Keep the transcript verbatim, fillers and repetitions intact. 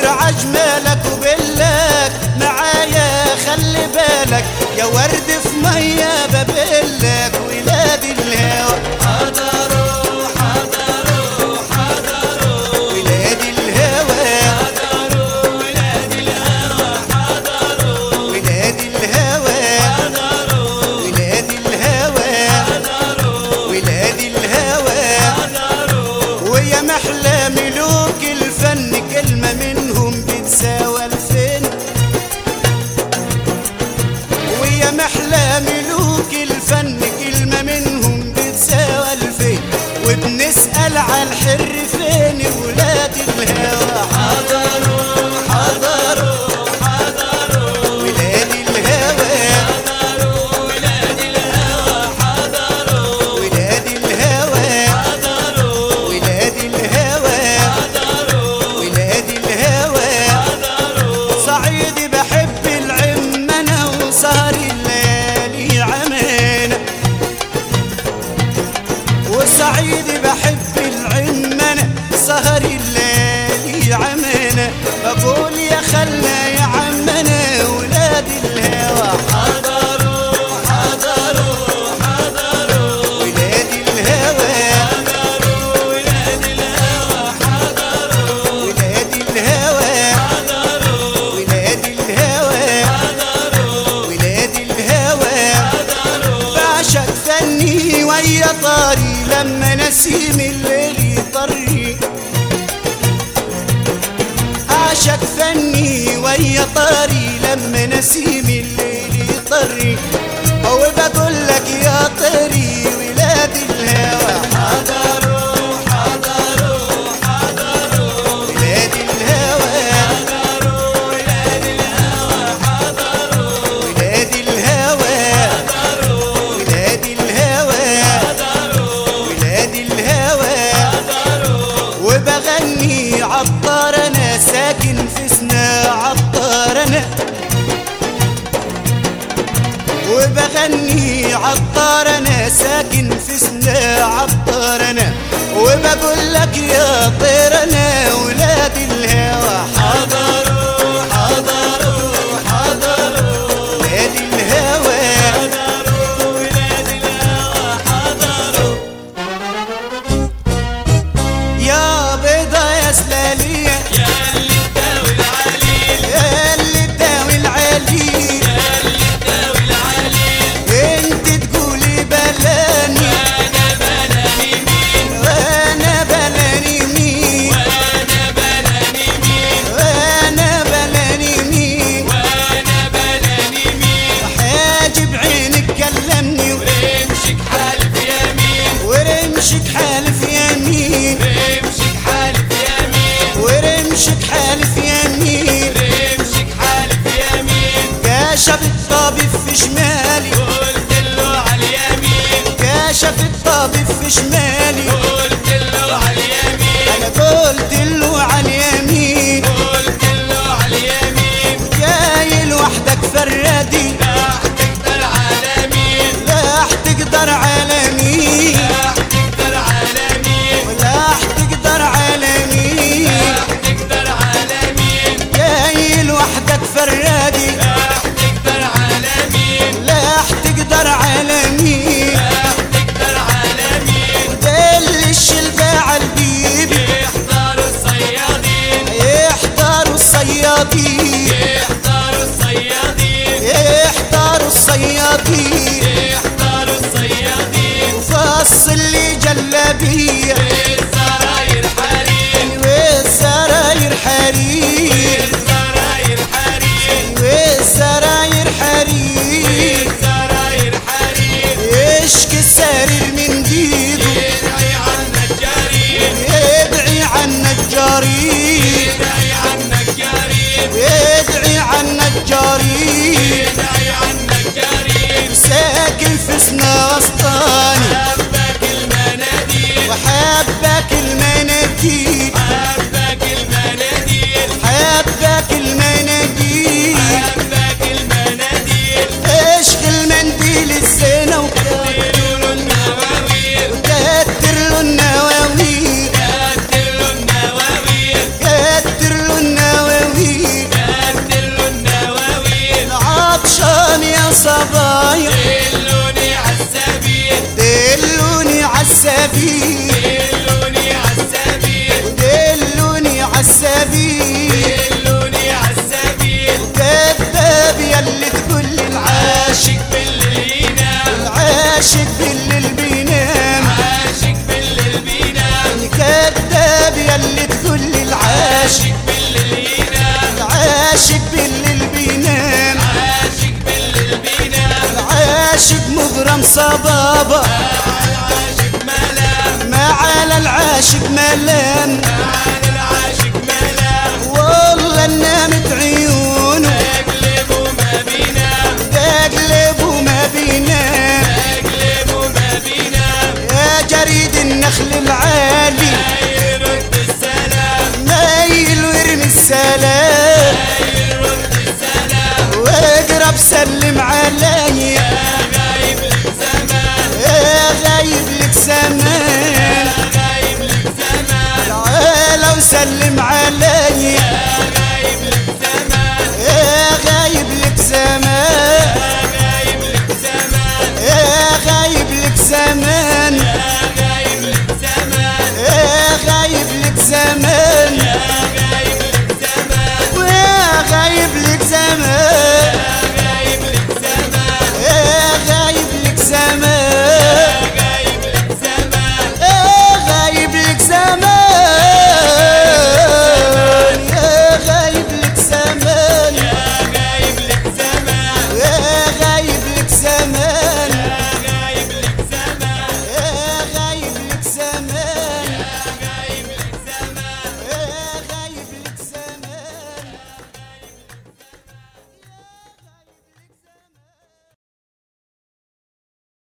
بعجمالك وبلك معايا خلي بالك يا ورد في مية ببلك ولاد الهوى حضروا حضروا حضروا ولاد الهوى حضروا ولاد الهوى حضروا ولاد الهوى حضروا ولاد الهوى حضروا ولاد الهوى حضروا ويا محلى ملوك الفن كلمة منهم بتساوى الفن ويا محلى ملوك الفن كلمة منهم بتساوى الفن وبنسأل على الحر فين ولاد الهوى حضروا حضروا حضروا ولاد الهوى حضروا ولاد الهوى حضروا ولاد الهوى حضروا ولاد الهوى حضروا ولاد الهوى حضروا صعيدي بحب العمنة وسهر الليالي عمانة وصعيدي بحب العمنة سهر الليالي عمانة بقول يا خلنا يا عمنا ولاد الهوى حضروا حضروا حضروا ولاد الهوى حضروا ولاد الهوى حضروا ولاد الهوى حضروا ولاد الهوى حضروا ولاد الهوى حضروا بعشق فني ويا طاري لما نسيم الليل يطري عشق فني ويا طاري لما نسيم الليل يطري او بقول لك يا طري ولاد الهوى حضروا حضروا حضروا ولاد الهوى حضروا ولاد الهوى حضروا ولاد الهوى حضروا ولاد الهوى حضروا ولاد الهوى حضروا وبغني عطار انا ساكن في سنا عطار انا وبغني عطار انا ساكن في سنا عطار انا وبقول لك يا طير انا ولاد الهوى حضروا حضروا حضروا ولاد الهوى حضروا ولاد الهوى حضروا يا بيضة يا سلالية يا اللي تداوي العليل يا اللي تداوي العليل يا اللي تداوي العليل انت تقولي بلاني وانا بلاني مين وانا بلاني مين وانا بلاني مين وانا بلاني مين وانا بلاني مين حاجب عينك كلمني ورمشك حالف يمين ورمشك حالف يمين رمشك حالف يمين ورمشك حالف يمين رمشك حالف يمين كشف الطبيب في شمالي قلت له على اليمين كشف الطبيب في شمالي قلت له على اليمين انا قلت له على اليمين قلت له على اليمين جاي لوحدك فردي راح تقدر على مين لا تقدر على مين راح تقدر على مين ولا تقدر على مين راح تقدر على مين جاي لوحدك فردي راح تقدر على مين لا تقدر على مين راح تقدر على مين دل الشلبة البيب يحضروا الصيادين يحضروا الصيادين يحضروا الصيادين يحضروا الصيادين يحضروا الصيادين وفصل لي جلابية الزراير حرير والسراير حرير الزراير حرير والسراير حرير الزراير حرير يشكي السرير من ديده يدعي عن النجارين يدعي عن النجارين يدعي عن النجارين يدعي عن النجارين يدعي عن النجارين ساكن في سنا وسطاني حبك المناديل وحبك المناديل حبك المناديل حبك المناديل حبك المناديل اشغل المنديل الزينة وكتر له النواويل وكتر له النواويل كتر له النواويل كتر له النواويل عالسبيل دلوني عالسبيل دلوني عالسبيل دلوني عالسبيل كذاب يلي تقول لي العاشق عاشق بالليل ينام العاشق بالليل بينام عاشق بالليل بينام كذاب يلي تقول لي العاشق عاشق بالليل ينام العاشق بالليل بينام عاشق بالليل بينام العاشق مغرم صبابة العاشق ملام ما على العاشق ملام على العاشق ملام والله نامت عيونه اقلب وما بينام تقلب وما بينام اقلب وما بينام يا جريد النخل العالي يرد السلام مايل وارمي السلام يرد السلام واقرب سلم علي يا غايب لك زمان يا غايب لك زمان يا غايب لك زمان تعال وسلم علي